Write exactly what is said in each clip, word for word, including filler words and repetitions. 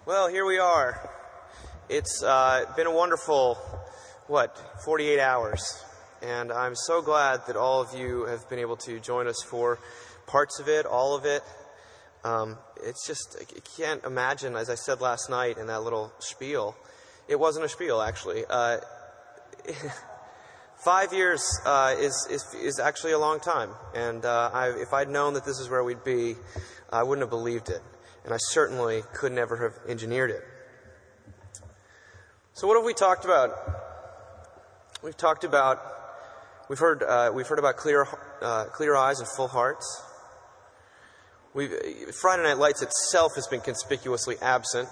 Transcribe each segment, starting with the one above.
Well, here we are. It's uh, been a wonderful, what, forty-eight hours. And I'm so glad that all of you have been able to join us for parts of it, all of it. Um, it's just, I can't imagine, as I said last night in that little spiel, it wasn't a spiel, actually. Uh, five years uh, is, is is actually a long time. And uh, I, if I'd known that this is where we'd be, I wouldn't have believed it. And I certainly could never have engineered it. So what have we talked about? We've talked about, we've heard, uh, we've heard about clear, uh, clear eyes and full hearts. We've, Friday Night Lights itself has been conspicuously absent.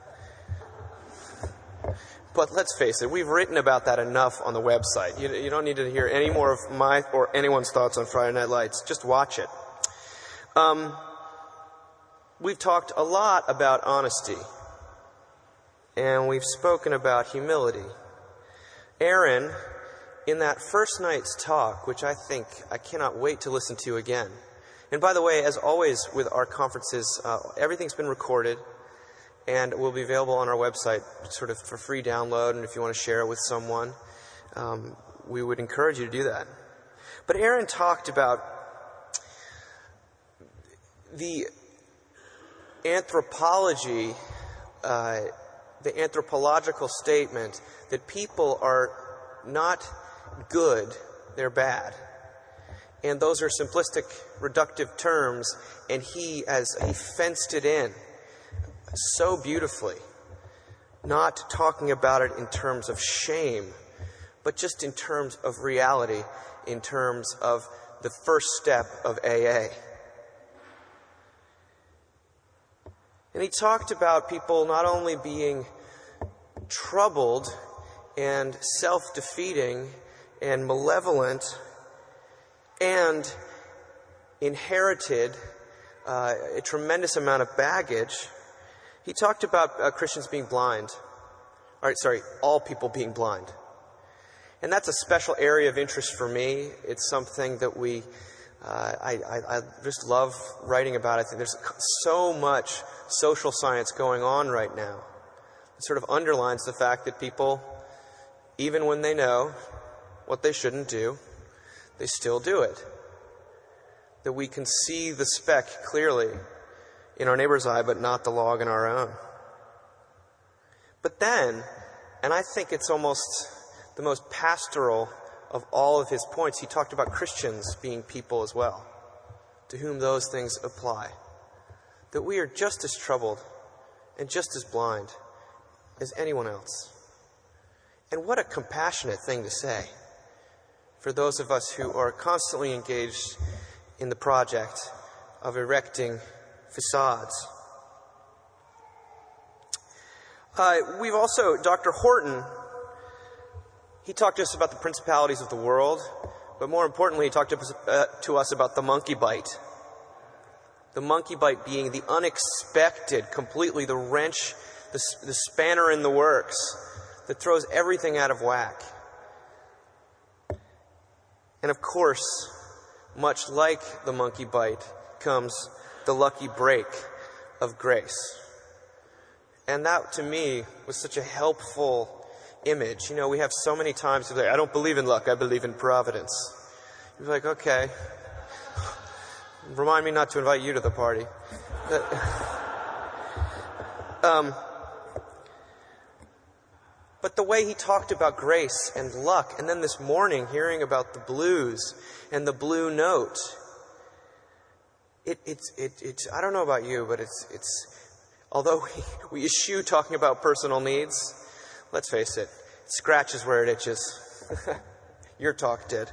But let's face it, we've written about that enough on the website. You, you don't need to hear any more of my or anyone's thoughts on Friday Night Lights. Just watch it. Um, we've talked a lot about honesty. And we've spoken about humility. Aaron, in that first night's talk, which I think I cannot wait to listen to again. And by the way, as always with our conferences, uh, everything's been recorded and will be available on our website sort of for free download. And if you want to share it with someone, um, we would encourage you to do that. But Aaron talked about the anthropology, uh, the anthropological statement that people are not good, they're bad. And those are simplistic, reductive terms, and he, as he fenced it in so beautifully, not talking about it in terms of shame, but just in terms of reality, in terms of the first step of A A. And he talked about people not only being troubled and self-defeating and malevolent and inherited uh, a tremendous amount of baggage. He talked about uh, Christians being blind. All right, sorry, all people being blind. And that's a special area of interest for me. It's something that we, uh, I, I, I just love writing about. I think there's so much social science going on right now. It sort of underlines the fact that people, even when they know what they shouldn't do, they still do it. That we can see the speck clearly in our neighbor's eye, but not the log in our own. But then, and I think it's almost the most pastoral of all of his points, he talked about Christians being people as well, to whom those things apply. That we are just as troubled and just as blind as anyone else. And what a compassionate thing to say for those of us who are constantly engaged in the project of erecting facades. Uh, we've also, Doctor Horton, he talked to us about the principalities of the world, but more importantly, he talked to us, uh, to us about the monkey bite. The monkey bite being the unexpected, completely the wrench, the, the spanner in the works that throws everything out of whack. And of course, much like the monkey bite comes the lucky break of grace. And that, to me, was such a helpful image. You know, we have so many times, like, I don't believe in luck, I believe in providence. You're like, okay. Remind me not to invite you to the party. um, but the way he talked about grace and luck, and then this morning hearing about the blues and the blue note, it, it's, it, it's, I don't know about you, but it's, it's, although we, we eschew talking about personal needs, let's face it, it scratches where it itches. Your talk did.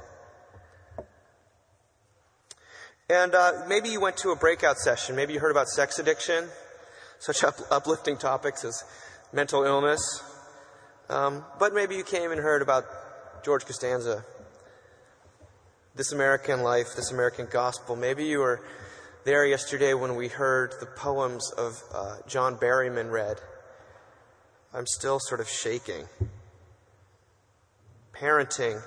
And uh, maybe you went to a breakout session. Maybe you heard about sex addiction, such up- uplifting topics as mental illness. Um, but maybe you came and heard about George Costanza, This American Life, This American Gospel. Maybe you were there yesterday when we heard the poems of uh, John Berryman read. I'm still sort of shaking. Parenting.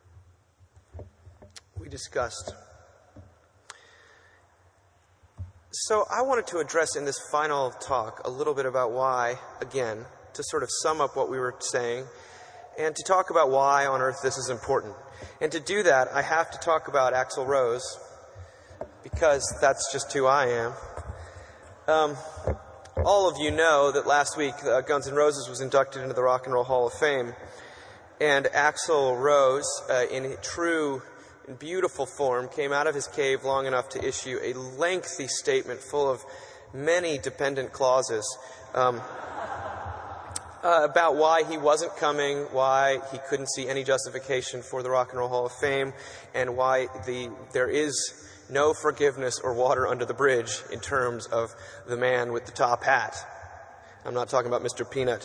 We discussed. So I wanted to address in this final talk a little bit about why, again, to sort of sum up what we were saying, and to talk about why on earth this is important. And to do that, I have to talk about Axl Rose, because that's just who I am. Um, all of you know that last week uh, Guns N' Roses was inducted into the Rock and Roll Hall of Fame. And Axl Rose, uh, in true and beautiful form, came out of his cave long enough to issue a lengthy statement full of many dependent clauses um, uh, about why he wasn't coming, why he couldn't see any justification for the Rock and Roll Hall of Fame, and why the there is no forgiveness or water under the bridge in terms of the man with the top hat. I'm not talking about Mister Peanut.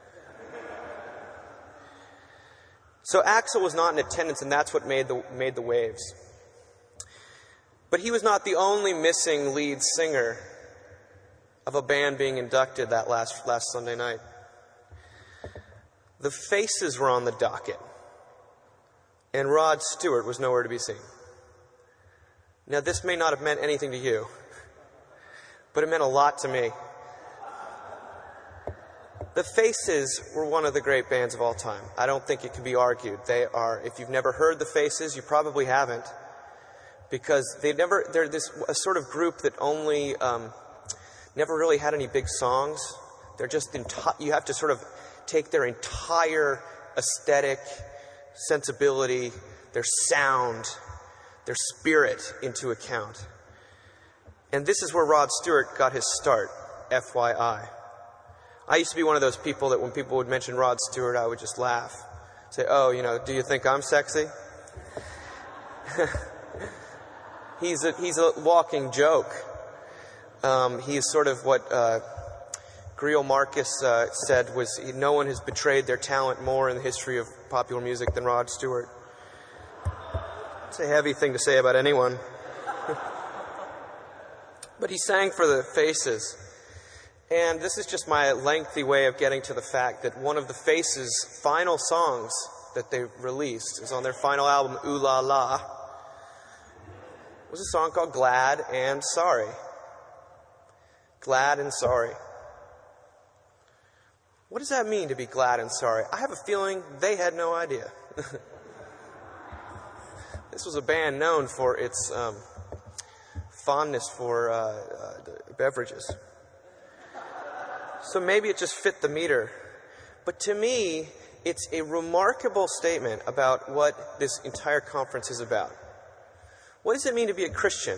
So Axl was not in attendance, and that's what made the, made the waves. But he was not the only missing lead singer of a band being inducted that last, last Sunday night. The Faces were on the docket, and Rod Stewart was nowhere to be seen. Now, this may not have meant anything to you, but it meant a lot to me. The Faces were one of the great bands of all time. I don't think it can be argued. They are, if you've never heard the Faces, you probably haven't, because they never, they're this a sort of group that only, um, never really had any big songs. They're just, enti- you have to sort of take their entire aesthetic, sensibility, their sound, their spirit into account. And this is where Rod Stewart got his start, F Y I. I used to be one of those people that when people would mention Rod Stewart, I would just laugh. Say, oh, you know, do you think I'm sexy? he's, a, he's a walking joke. Um, he's sort of what uh, Greil Marcus uh, said was, no one has betrayed their talent more in the history of popular music than Rod Stewart. It's a heavy thing to say about anyone. But he sang for the Faces. And this is just my lengthy way of getting to the fact that one of the Faces' final songs that they released is on their final album, Ooh La La, was a song called Glad and Sorry. Glad and Sorry. What does that mean, to be glad and sorry? I have a feeling they had no idea. This was a band known for its um, fondness for uh, uh, beverages. So maybe it just fit the meter. But to me, it's a remarkable statement about what this entire conference is about. What does it mean to be a Christian?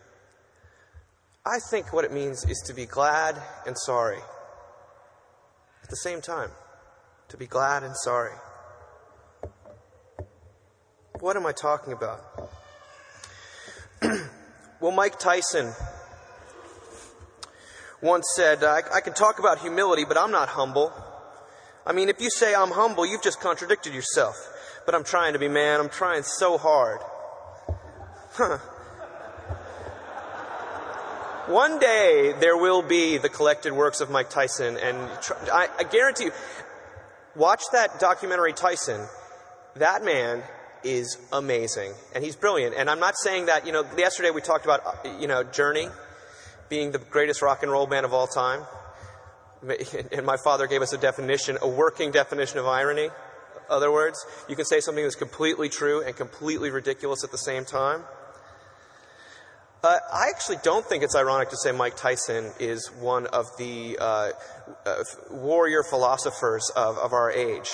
I think what it means is to be glad and sorry at the same time. To be glad and sorry. What am I talking about? Well, Mike Tyson once said, I, I can talk about humility, but I'm not humble. I mean, if you say I'm humble, you've just contradicted yourself. But I'm trying to be, man. I'm trying so hard. Huh. One day, there will be the collected works of Mike Tyson, and tr- I, I guarantee you, watch that documentary Tyson. That man is amazing, and he's brilliant. And I'm not saying that, you know, yesterday we talked about, you know, Journey being the greatest rock and roll band of all time. And my father gave us a definition, a working definition of irony. In other words, you can say something that's completely true and completely ridiculous at the same time. Uh, I actually don't think it's ironic to say Mike Tyson is one of the uh, uh, warrior philosophers of, of our age.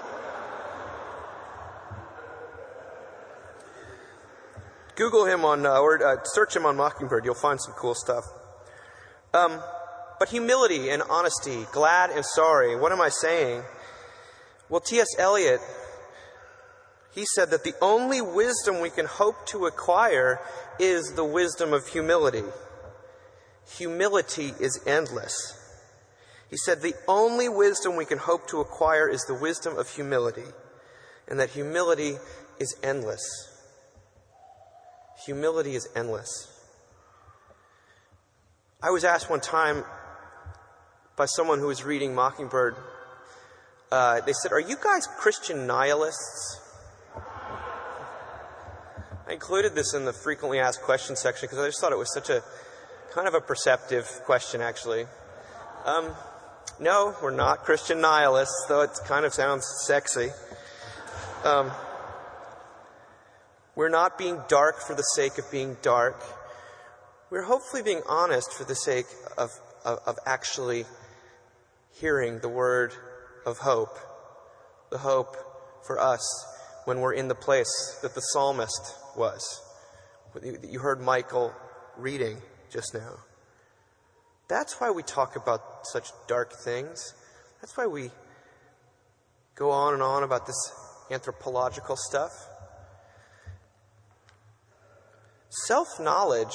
Google him on, uh, or uh, search him on Mockingbird. You'll find some cool stuff. Um, but humility and honesty, glad and sorry. What am I saying? Well, T S Eliot, he said that the only wisdom we can hope to acquire is the wisdom of humility. Humility is endless. He said the only wisdom we can hope to acquire is the wisdom of humility, and that humility is endless. Humility is endless. I was asked one time by someone who was reading Mockingbird, uh, they said, "Are you guys Christian nihilists?" I included this in the frequently asked questions section because I just thought it was such a kind of a perceptive question, actually. Um, no, we're not Christian nihilists, though it kind of sounds sexy. Um, we're not being dark for the sake of being dark. We're hopefully being honest for the sake of, of, of actually hearing the word of hope, the hope for us when we're in the place that the psalmist was. You heard Michael reading just now. That's why we talk about such dark things. That's why we go on and on about this anthropological stuff. Self-knowledge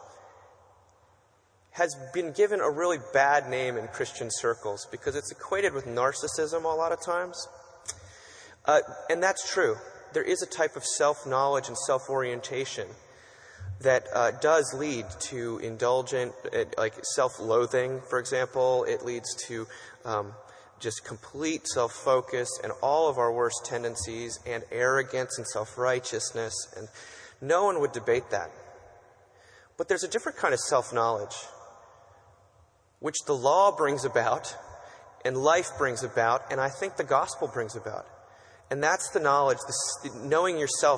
has been given a really bad name in Christian circles because it's equated with narcissism a lot of times. Uh, and that's true. There is a type of self-knowledge and self-orientation that uh, does lead to indulgent, uh, like self-loathing, for example. It leads to um, just complete self-focus and all of our worst tendencies and arrogance and self-righteousness. And no one would debate that. But there's a different kind of self-knowledge, which the law brings about and life brings about, and I think the gospel brings about. And that's the knowledge, the, knowing yourself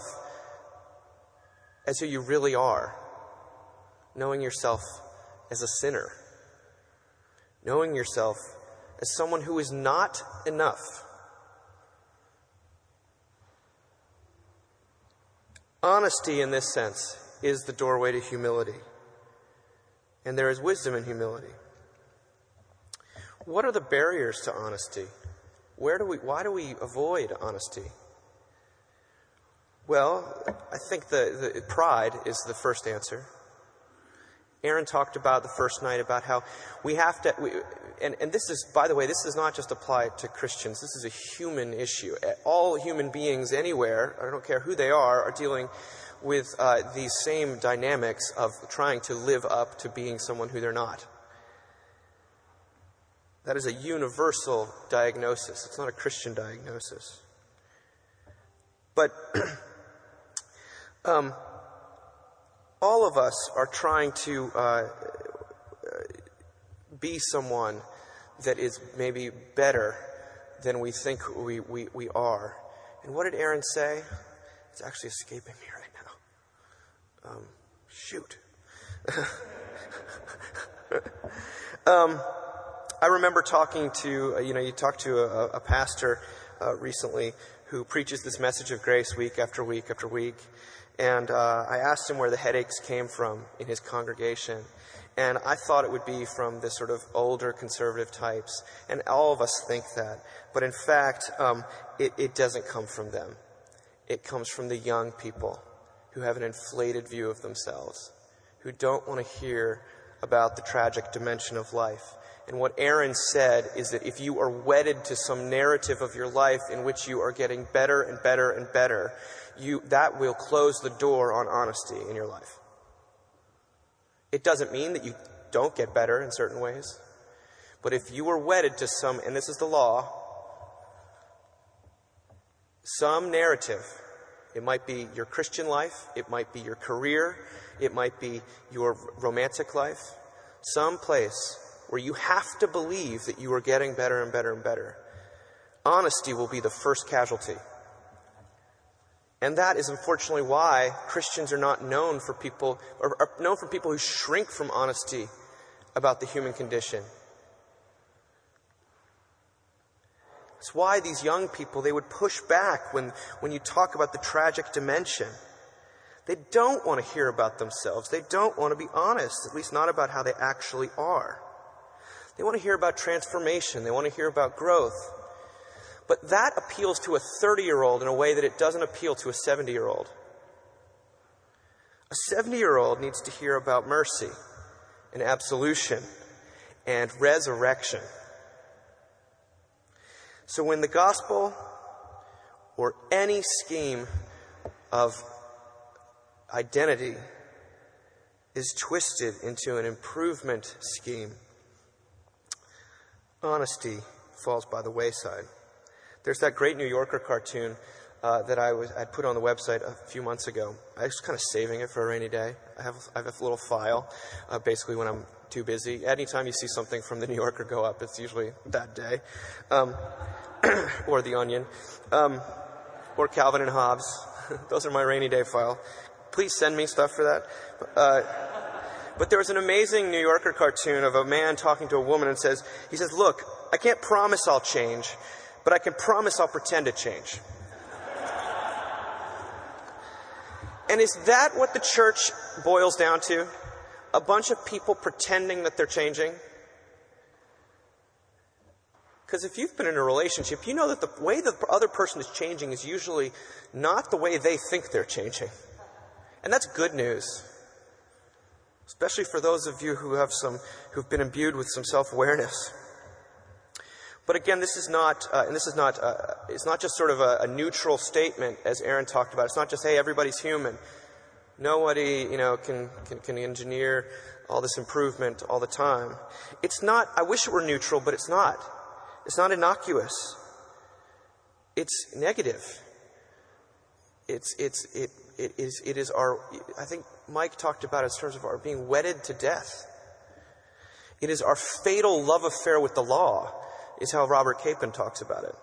as who you really are, knowing yourself as a sinner, knowing yourself as someone who is not enough. Honesty, in this sense, is the doorway to humility. And there is wisdom in humility. What are the barriers to honesty? Where do we, why do we avoid honesty? Well, I think the, the pride is the first answer. Aaron talked about the first night about how we have to, we, and, and this is, by the way, this does not just apply to Christians. This is a human issue. All human beings anywhere, I don't care who they are, are dealing with uh, these same dynamics of trying to live up to being someone who they're not. That is a universal diagnosis. It's not a Christian diagnosis. But um, all of us are trying to uh, be someone that is maybe better than we think we, we, we are. And what did Aaron say? It's actually escaping me right now. Um, shoot. um, I remember talking to, uh, you know, you talked to a, a pastor uh, recently who preaches this message of grace week after week after week. And uh, I asked him where the headaches came from in his congregation. And I thought it would be from the sort of older conservative types. And all of us think that. But in fact, um, it, it doesn't come from them. It comes from the young people who have an inflated view of themselves, who don't want to hear about the tragic dimension of life. And what Aaron said is that if you are wedded to some narrative of your life in which you are getting better and better and better, you, that will close the door on honesty in your life. It doesn't mean that you don't get better in certain ways. But if you are wedded to some, and this is the law, some narrative, it might be your Christian life, it might be your career, it might be your romantic life, some place where you have to believe that you are getting better and better and better. Honesty will be the first casualty. And that is unfortunately why Christians are not known for people, or are known for people who shrink from honesty about the human condition. It's why these young people, they would push back when, when you talk about the tragic dimension. They don't want to hear about themselves. They don't want to be honest, at least not about how they actually are. They want to hear about transformation. They want to hear about growth. But that appeals to a thirty-year-old in a way that it doesn't appeal to a seventy-year-old. A seventy-year-old needs to hear about mercy and absolution and resurrection. So when the gospel or any scheme of identity is twisted into an improvement scheme, honesty falls by the wayside. There's that great New Yorker cartoon uh, that I was I'd put on the website a few months ago. I was kind of saving it for a rainy day. I have I have a little file, uh, basically when I'm too busy. Anytime you see something from the New Yorker go up, it's usually that day, um, or the Onion, um, or Calvin and Hobbes. Those are my rainy day file. Please send me stuff for that. Uh, but there was an amazing New Yorker cartoon of a man talking to a woman and says, he says, look, I can't promise I'll change, but I can promise I'll pretend to change. And is that what the church boils down to? A bunch of people pretending that they're changing? Because if you've been in a relationship, you know that the way the other person is changing is usually not the way they think they're changing. And that's good news. Especially for those of you who have some, who've been imbued with some self-awareness. But again, this is not, uh, and this is not, uh, it's not just sort of a, a neutral statement, as Aaron talked about. It's not just, hey, everybody's human. Nobody, you know, can, can, can engineer all this improvement all the time. It's not, I wish it were neutral, but it's not. It's not innocuous. It's negative. It's, it's, it, it is, it is our, I think Mike talked about it in terms of our being wedded to death. It is our fatal love affair with the law, is how Robert Capon talks about it.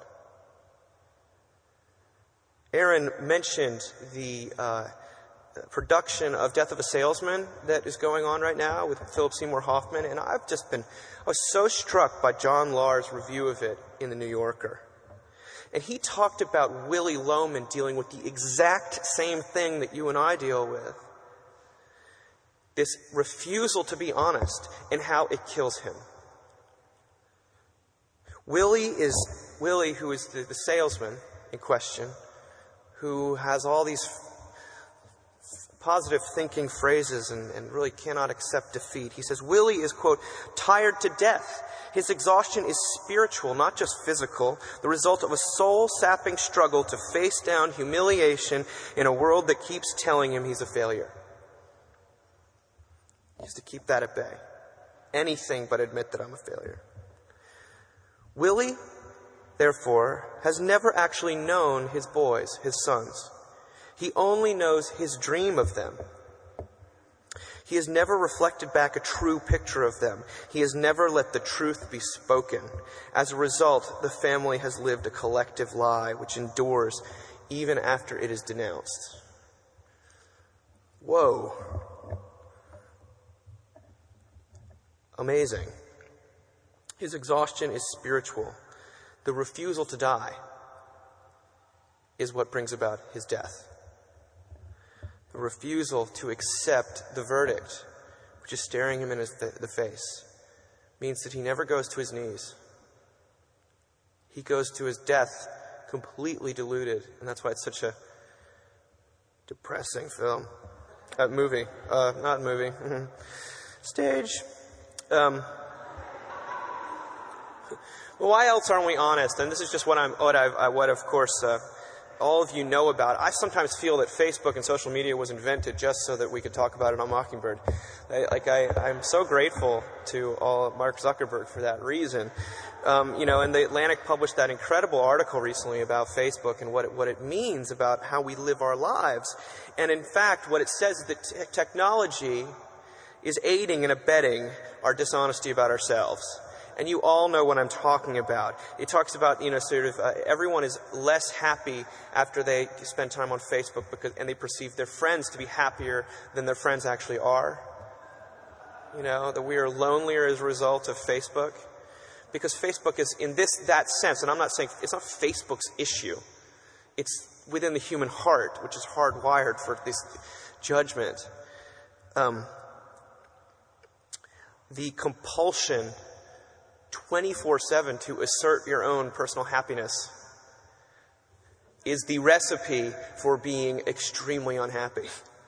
Aaron mentioned the uh, production of Death of a Salesman that is going on right now with Philip Seymour Hoffman, and I've just been, I was so struck by John Lahr's review of it in the New Yorker. And he talked about Willy Loman dealing with the exact same thing that you and I deal with. This refusal to be honest and how it kills him. Willie is, Willie, who is the, the salesman in question, who has all these positive thinking phrases and, and really cannot accept defeat. He says, Willie is, quote, tired to death. His exhaustion is spiritual, not just physical, the result of a soul-sapping struggle to face down humiliation in a world that keeps telling him he's a failure. He has to keep that at bay. Anything but admit that I'm a failure. Willie, therefore, has never actually known his boys, his sons. He only knows his dream of them. He has never reflected back a true picture of them. He has never let the truth be spoken. As a result, the family has lived a collective lie which endures even after it is denounced. Whoa. Amazing. His exhaustion is spiritual. The refusal to die is what brings about his death. The refusal to accept the verdict, which is staring him in his th- the face, means that he never goes to his knees. He goes to his death completely deluded, and that's why it's such a depressing film. Uh, movie. Uh, not movie. Stage. Um, well, why else aren't we honest? And this is just what I'm, what I've, I, what of course, uh, all of you know about. I sometimes feel that Facebook and social media was invented just so that we could talk about it on Mockingbird. I, like I, I'm so grateful to all Mark Zuckerberg for that reason. Um, you know, and the Atlantic published that incredible article recently about Facebook and what it, what it means about how we live our lives. And in fact, what it says is that t- technology is aiding and abetting our dishonesty about ourselves. And you all know what I'm talking about. It talks about, you know, sort of uh, everyone is less happy after they spend time on Facebook because, and they perceive their friends to be happier than their friends actually are. You know, that we are lonelier as a result of Facebook. Because Facebook is, in this, that sense, and I'm not saying, it's not Facebook's issue. It's within the human heart, which is hardwired for this judgment. Um, the compulsion twenty-four seven to assert your own personal happiness is the recipe for being extremely unhappy.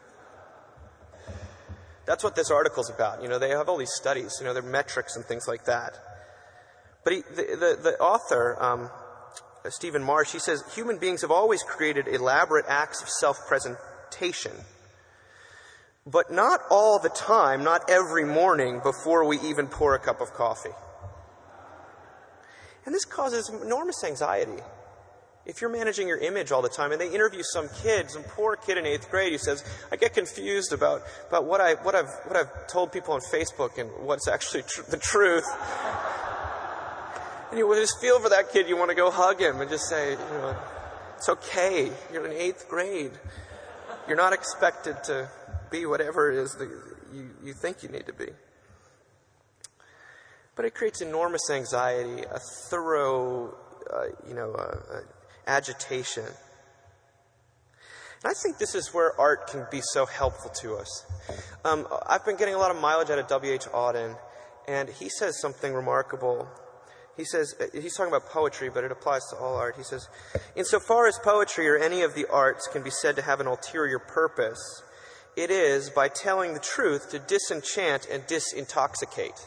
That's what this article's about. You know, they have all these studies, you know, their metrics and things like that. But he, the, the, the author, um, Stephen Marsh, he says, human beings have always created elaborate acts of self-presentation. But not all the time, not every morning before we even pour a cup of coffee. And this causes enormous anxiety. If you're managing your image all the time, and they interview some kid, some poor kid in eighth grade who says, I get confused about, about what, I, what, I've, what I've told people on Facebook and what's actually tr- the truth. And you just feel for that kid, you want to go hug him and just say, you know, it's okay, you're in eighth grade. You're not expected to be whatever it is that you, you think you need to be. But it creates enormous anxiety, a thorough, uh, you know, uh, uh, agitation. And I think this is where art can be so helpful to us. Um, I've been getting a lot of mileage out of W H Auden, and he says something remarkable. He says, he's talking about poetry, but it applies to all art. He says, insofar as poetry or any of the arts can be said to have an ulterior purpose, it is, by telling the truth, to disenchant and disintoxicate.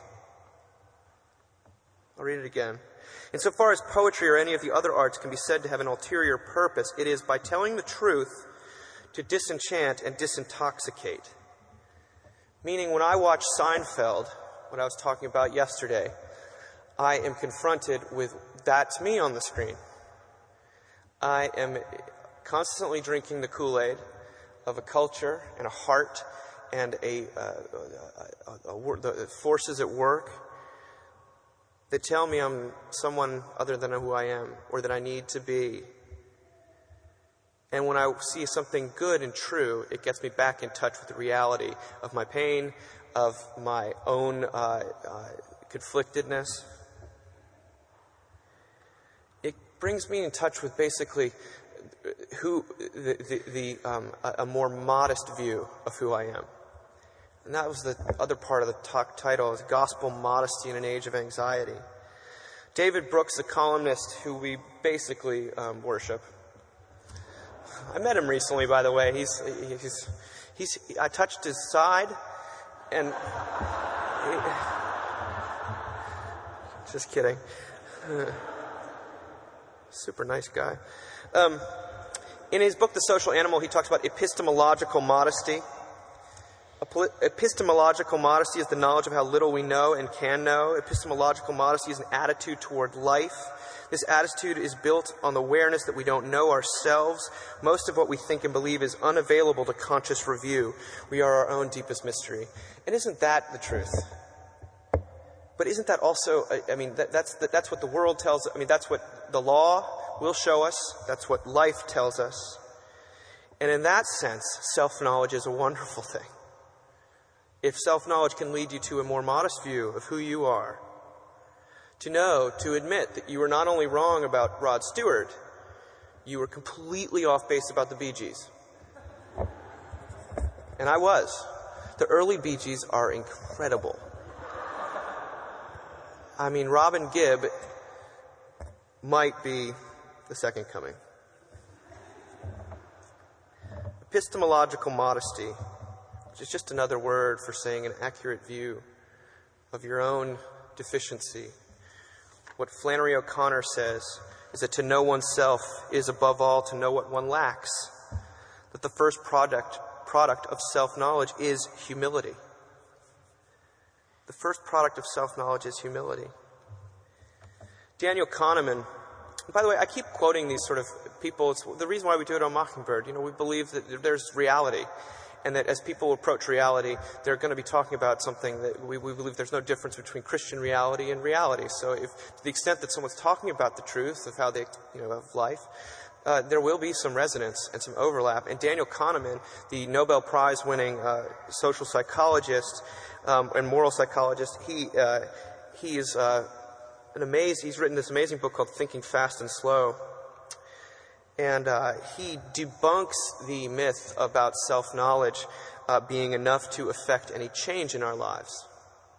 I'll read it again. Insofar as poetry or any of the other arts can be said to have an ulterior purpose, it is, by telling the truth, to disenchant and disintoxicate. Meaning, when I watch Seinfeld, what I was talking about yesterday, I am confronted with that's me on the screen. I am constantly drinking the Kool-Aid of a culture and a heart and a, uh, a, a, a, a the forces at work that tell me I'm someone other than who I am or that I need to be. And when I see something good and true, it gets me back in touch with the reality of my pain, of my own uh, uh, conflictedness. It brings me in touch with basically who the, the, the um, a, a more modest view of who I am. And that was the other part of the talk title, is Gospel Modesty in an Age of Anxiety. David Brooks, the columnist who we basically um, worship. I met him recently, by the way. He's, he's, he's, I touched his side, and he, just kidding. Uh, super nice guy. Um, in his book, The Social Animal, he talks about epistemological modesty. Epistemological modesty is the knowledge of how little we know and can know. Epistemological modesty is an attitude toward life. This attitude is built on the awareness that we don't know ourselves. Most of what we think and believe is unavailable to conscious review. We are our own deepest mystery. And isn't that the truth? But isn't that also, I mean, that, that's, that, that's what the world tells us. I mean, that's what the law will show us. That's what life tells us. And in that sense, self-knowledge is a wonderful thing. If self-knowledge can lead you to a more modest view of who you are, to know, to admit that you were not only wrong about Rod Stewart, you were completely off base about the Bee Gees. And I was. The early Bee Gees are incredible. I mean, Robin Gibb might be the second coming. Epistemological modesty, which is just another word for saying an accurate view of your own deficiency. What Flannery O'Connor says is that to know oneself is above all to know what one lacks. That the first product, product of self-knowledge is humility. The first product of self-knowledge is humility. Daniel Kahneman, by the way, I keep quoting these sort of people. It's the reason why we do it on Mockingbird. You know, we believe that there's reality. And that as people approach reality, they're going to be talking about something that we, we believe there's no difference between Christian reality and reality. So if, to the extent that someone's talking about the truth of how they, you know, of life, uh, there will be some resonance and some overlap. And Daniel Kahneman, the Nobel Prize winning uh, social psychologist um, and moral psychologist, he, uh, he is uh, an amazing, he's written this amazing book called Thinking Fast and Slow. And uh, he debunks the myth about self-knowledge uh, being enough to affect any change in our lives.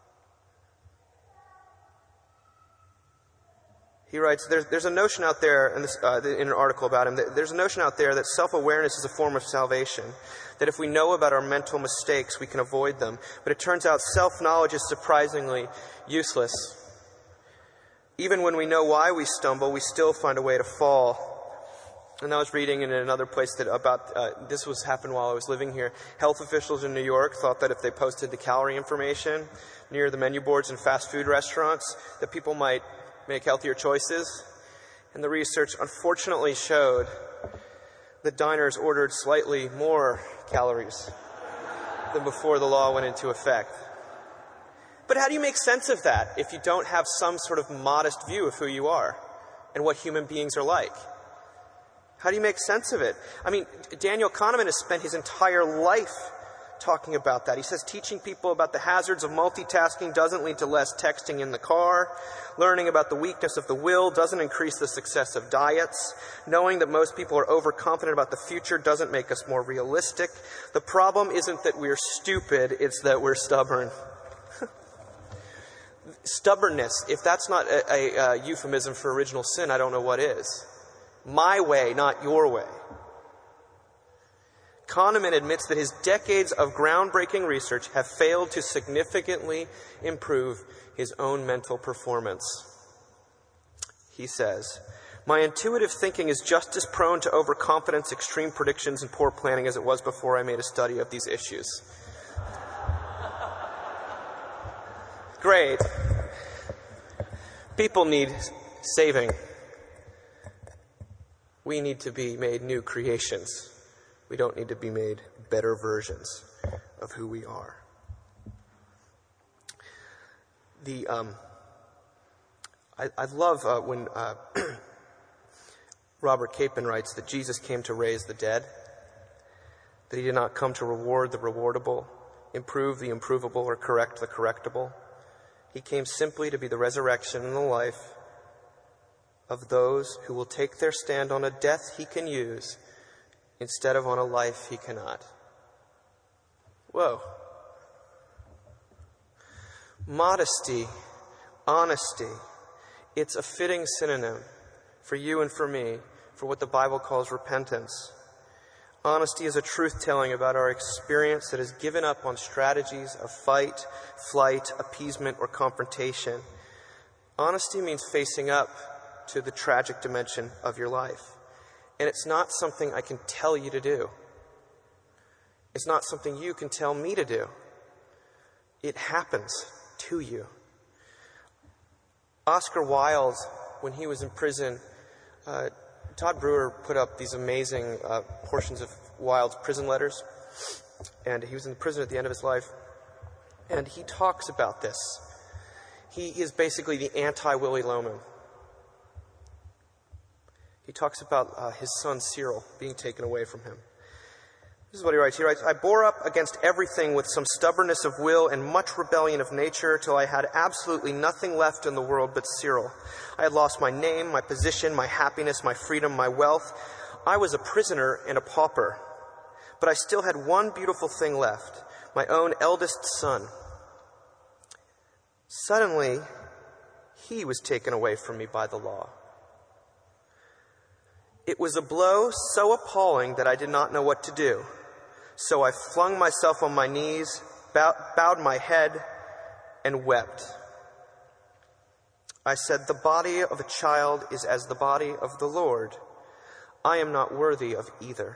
He writes, there's, there's a notion out there, in, this, uh, in an article about him, that there's a notion out there that self-awareness is a form of salvation, that if we know about our mental mistakes, we can avoid them. But it turns out self-knowledge is surprisingly useless. Even when we know why we stumble, we still find a way to fall. And I was reading in another place that about, uh, this was happened while I was living here. Health officials in New York thought that if they posted the calorie information near the menu boards in fast food restaurants, that people might make healthier choices. And the research unfortunately showed that diners ordered slightly more calories than before the law went into effect. But how do you make sense of that if you don't have some sort of modest view of who you are and what human beings are like? How do you make sense of it? I mean, Daniel Kahneman has spent his entire life talking about that. He says teaching people about the hazards of multitasking doesn't lead to less texting in the car. Learning about the weakness of the will doesn't increase the success of diets. Knowing that most people are overconfident about the future doesn't make us more realistic. The problem isn't that we're stupid, it's that we're stubborn. Stubbornness, if that's not a, a, a euphemism for original sin, I don't know what is. My way, not your way. Kahneman admits that his decades of groundbreaking research have failed to significantly improve his own mental performance. He says, "My intuitive thinking is just as prone to overconfidence, extreme predictions, and poor planning as it was before I made a study of these issues." Great. People need saving. We need to be made new creations. We don't need to be made better versions of who we are. The um, I, I love uh, when uh, Robert Capon writes that Jesus came to raise the dead, that he did not come to reward the rewardable, improve the improvable, or correct the correctable. He came simply to be the resurrection and the life of those who will take their stand on a death he can use instead of on a life he cannot. Whoa. Modesty, honesty, it's a fitting synonym for you and for me for what the Bible calls repentance. Honesty is a truth-telling about our experience that has given up on strategies of fight, flight, appeasement, or confrontation. Honesty means facing up to the tragic dimension of your life. And it's not something I can tell you to do. It's not something you can tell me to do. It happens to you. Oscar Wilde, when he was in prison, uh, Todd Brewer put up these amazing uh, portions of Wilde's prison letters. And he was in prison at the end of his life. And he talks about this. He is basically the anti-Willy Loman. He talks about uh, his son Cyril being taken away from him. This is what he writes. He writes, "I bore up against everything with some stubbornness of will and much rebellion of nature till I had absolutely nothing left in the world but Cyril. I had lost my name, my position, my happiness, my freedom, my wealth. I was a prisoner and a pauper. But I still had one beautiful thing left, my own eldest son. Suddenly, he was taken away from me by the law. It was a blow so appalling that I did not know what to do. So I flung myself on my knees, bow, bowed my head, and wept. I said, 'The body of a child is as the body of the Lord. I am not worthy of either.'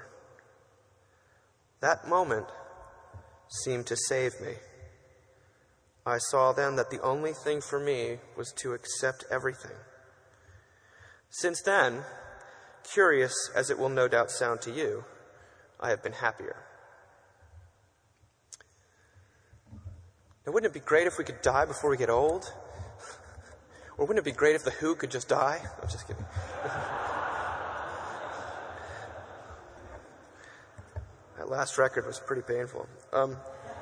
That moment seemed to save me. I saw then that the only thing for me was to accept everything. Since then, curious as it will no doubt sound to you, I have been happier." Now, wouldn't it be great if we could die before we get old? Or wouldn't it be great if the Who could just die? I'm just kidding. That last record was pretty painful. Um,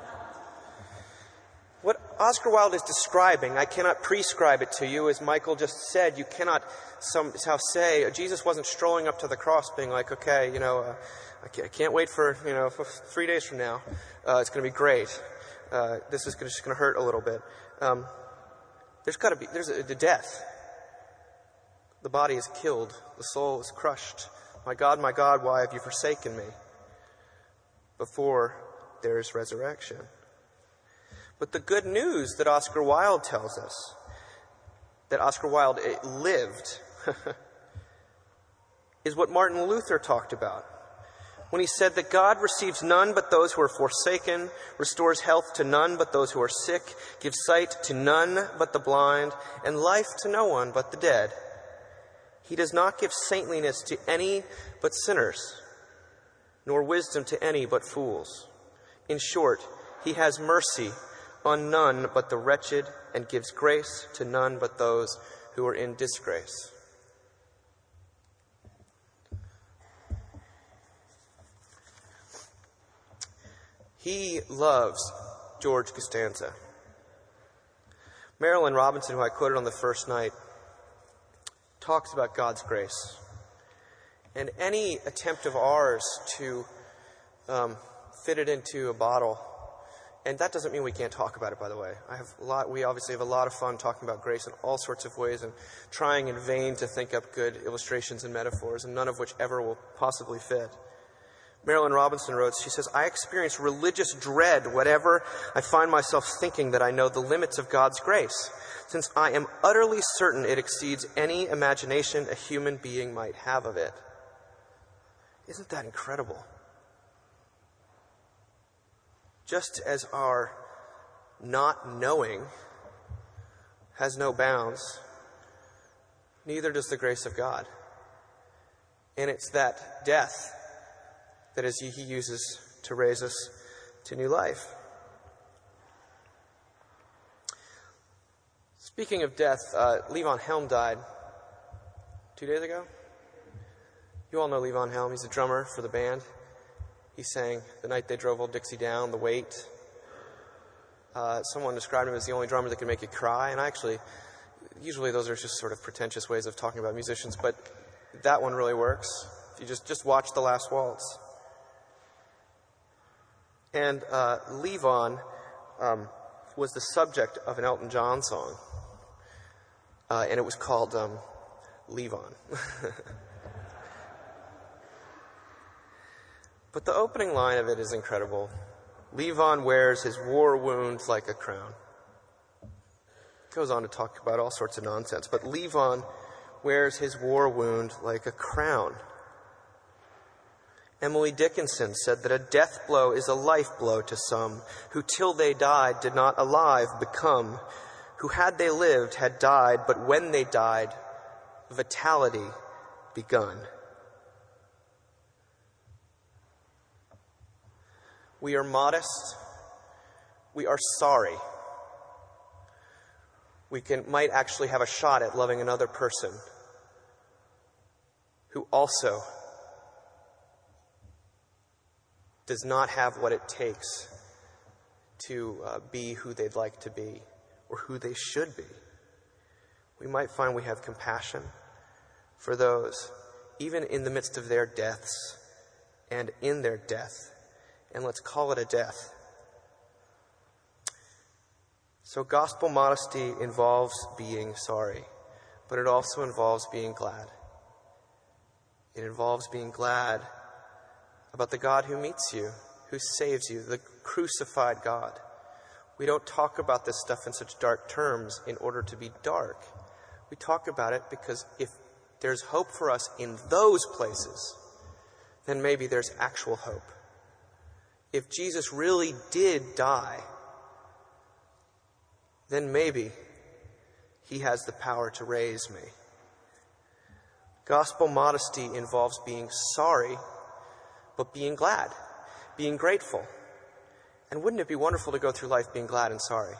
what Oscar Wilde is describing, I cannot prescribe it to you. As Michael just said, you cannot somehow say, Jesus wasn't strolling up to the cross being like, okay, you know, uh, I can't wait for, you know, for three days from now. Uh, it's going to be great. Uh, this is just going to hurt a little bit. Um, there's got to be, there's a, the death. The body is killed. The soul is crushed. My God, my God, why have you forsaken me? Before there is resurrection. But the good news that Oscar Wilde tells us, that Oscar Wilde lived, is what Martin Luther talked about when he said that God receives none but those who are forsaken, restores health to none but those who are sick, gives sight to none but the blind, and life to no one but the dead. He does not give saintliness to any but sinners, nor wisdom to any but fools. In short, he has mercy on none but the wretched, and gives grace to none but those who are in disgrace. He loves George Costanza. Marilyn Robinson, who I quoted on the first night, talks about God's grace. And any attempt of ours to um, fit it into a bottle, and that doesn't mean we can't talk about it, by the way. I have a lot. We obviously have a lot of fun talking about grace in all sorts of ways and trying in vain to think up good illustrations and metaphors, and none of which ever will possibly fit. Marilyn Robinson wrote, she says, I experience religious dread whenever I find myself thinking that I know the limits of God's grace, since I am utterly certain it exceeds any imagination a human being might have of it. Isn't that incredible? Just as our not knowing has no bounds, neither does the grace of God. And it's that death that is he uses to raise us to new life. Speaking of death, uh, Levon Helm died two days ago. You all know Levon Helm. He's a drummer for the band. He sang The Night They Drove Old Dixie Down, The Weight. Uh, someone described him as the only drummer that could make you cry, and I actually, usually those are just sort of pretentious ways of talking about musicians, but that one really works. If you just, just watch The Last Waltz. And uh, Levon um, was the subject of an Elton John song, uh, and it was called um, Levon. But the opening line of it is incredible. Levon wears his war wound like a crown. Goes on to talk about all sorts of nonsense, but Levon wears his war wound like a crown. Emily Dickinson said that a death blow is a life blow to some who till they died did not alive become, who had they lived had died, but when they died, vitality begun. We are modest. We are sorry. We can, might actually have a shot at loving another person who also does not have what it takes to uh, be who they'd like to be or who they should be. We might find we have compassion for those, even in the midst of their deaths and in their death. And let's call it a death. So gospel modesty involves being sorry, but it also involves being glad. It involves being glad about the God who meets you, who saves you, the crucified God. We don't talk about this stuff in such dark terms in order to be dark. We talk about it because if there's hope for us in those places, then maybe there's actual hope. If Jesus really did die, then maybe he has the power to raise me. Gospel modesty involves being sorry, but being glad, being grateful. And wouldn't it be wonderful to go through life being glad and sorry?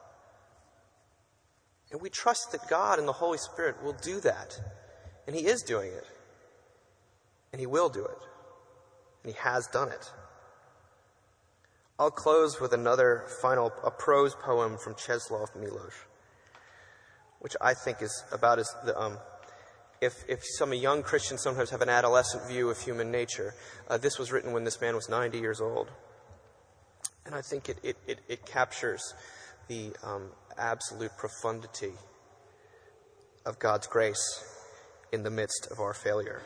And we trust that God and the Holy Spirit will do that. And he is doing it. And he will do it. And he has done it. I'll close with another final, a prose poem from Czeslaw Milosz, which I think is about as, the, um, if, if some young Christians sometimes have an adolescent view of human nature, uh, this was written when this man was ninety years old. And I think it, it, it, it captures the um, absolute profundity of God's grace in the midst of our failure.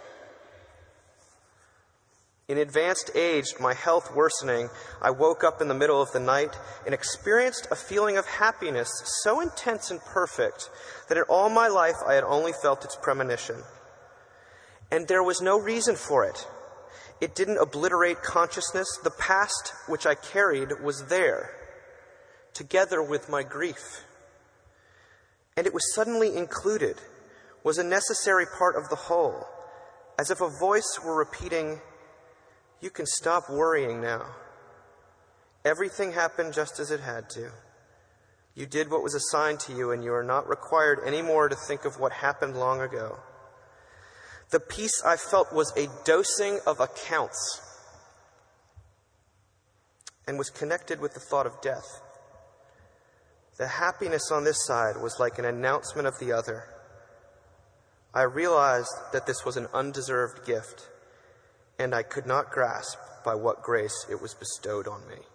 In advanced age, my health worsening, I woke up in the middle of the night and experienced a feeling of happiness so intense and perfect that in all my life I had only felt its premonition. And there was no reason for it. It didn't obliterate consciousness. The past which I carried was there, together with my grief. And it was suddenly included, was a necessary part of the whole, as if a voice were repeating, "You can stop worrying now. Everything happened just as it had to. You did what was assigned to you, and you are not required anymore to think of what happened long ago." The peace I felt was a dosing of accounts and was connected with the thought of death. The happiness on this side was like an announcement of the other. I realized that this was an undeserved gift, and I could not grasp by what grace it was bestowed on me.